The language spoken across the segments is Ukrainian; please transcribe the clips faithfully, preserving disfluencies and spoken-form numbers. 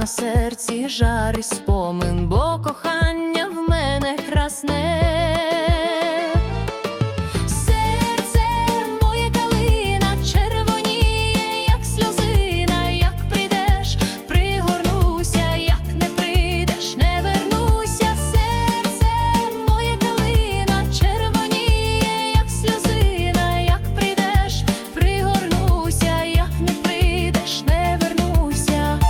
серці жар і спомин, бо кохання в мене красне. Серце моє калина червоніє, як сльозина, як прийдеш, пригорнуся, як не прийдеш, не вернуся. Серце моє калина червоніє, як сльозина, як прийдеш, пригорнуся, як не прийдеш, не вернуся.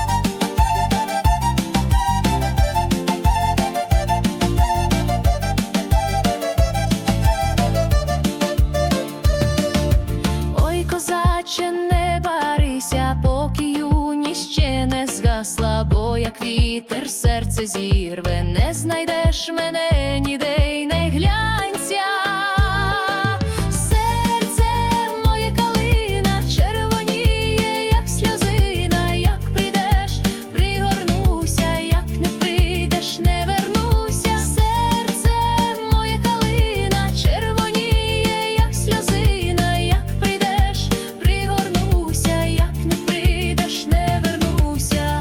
Ой, козаче, не барися, поки юність ще не згасла, бо як вітер серце зірве, не знайдеш мене ніде й не глянься. Серце моє калина червоніє, як сльозина, як прийдеш, пригорнуся, як не прийдеш, не вернуся. Серце моє калина червоніє, як сльозина, як прийдеш, пригорнуся, як не прийдеш, не вернуся.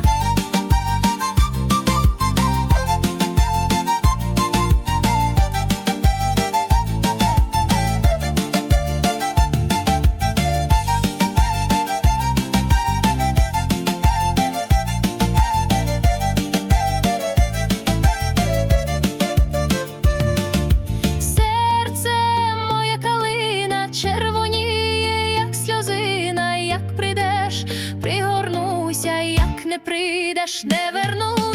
Серце моє калина червоніє, як сльозина, як прийдеш, пригорнуся, як не прийдеш, не вернуся.